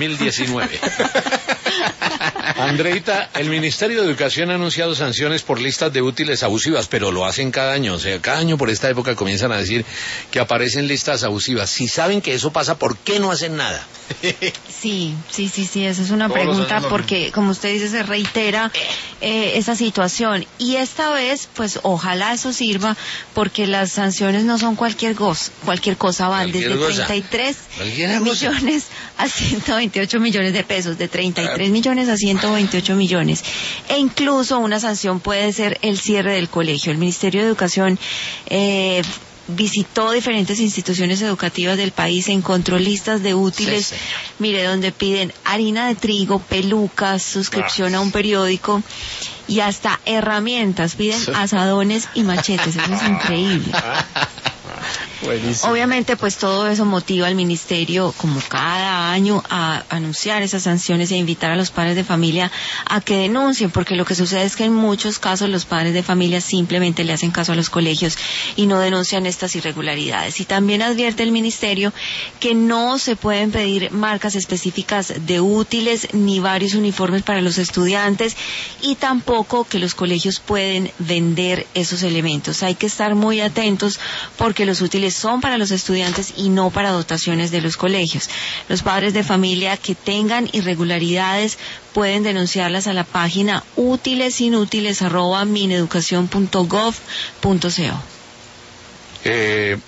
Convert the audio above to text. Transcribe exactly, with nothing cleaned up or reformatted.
mil diecinueve. Andreita, el Ministerio de Educación ha anunciado sanciones por listas de útiles abusivas, pero lo hacen cada año. O sea, cada año por esta época comienzan a decir que aparecen listas abusivas. Si saben que eso pasa, ¿por qué no hacen nada? Sí, sí, sí, sí, esa es una Todos pregunta los porque, como usted dice, se reitera eh, esa situación. Y esta vez, pues, ojalá eso sirva, porque las sanciones no son cualquier cosa, cualquier cosa, van Cualquier desde cosa. treinta y tres Cualquier cosa. millones a ciento veintiocho millones de pesos, de treinta y tres millones a ciento veintiocho millones. E incluso una sanción puede ser el cierre del colegio. El Ministerio de Educación eh, visitó diferentes instituciones educativas del país, encontró listas de útiles, Sí, mire, donde piden harina de trigo, pelucas, suscripción a un periódico y hasta herramientas, piden asadones y machetes. Eso es increíble. Buenísimo. Obviamente, pues todo eso motiva al ministerio, como cada año, a anunciar esas sanciones e invitar a los padres de familia a que denuncien, porque lo que sucede es que en muchos casos los padres de familia simplemente le hacen caso a los colegios y no denuncian estas irregularidades. Y también advierte el ministerio que no se pueden pedir marcas específicas de útiles ni varios uniformes para los estudiantes, y tampoco que los colegios pueden vender esos elementos. Hay que estar muy atentos porque los útiles son para los estudiantes y no para dotaciones de los colegios. Los padres de familia que tengan irregularidades pueden denunciarlas a la página útilesinútiles arroba mineducación punto gov punto co. Eh,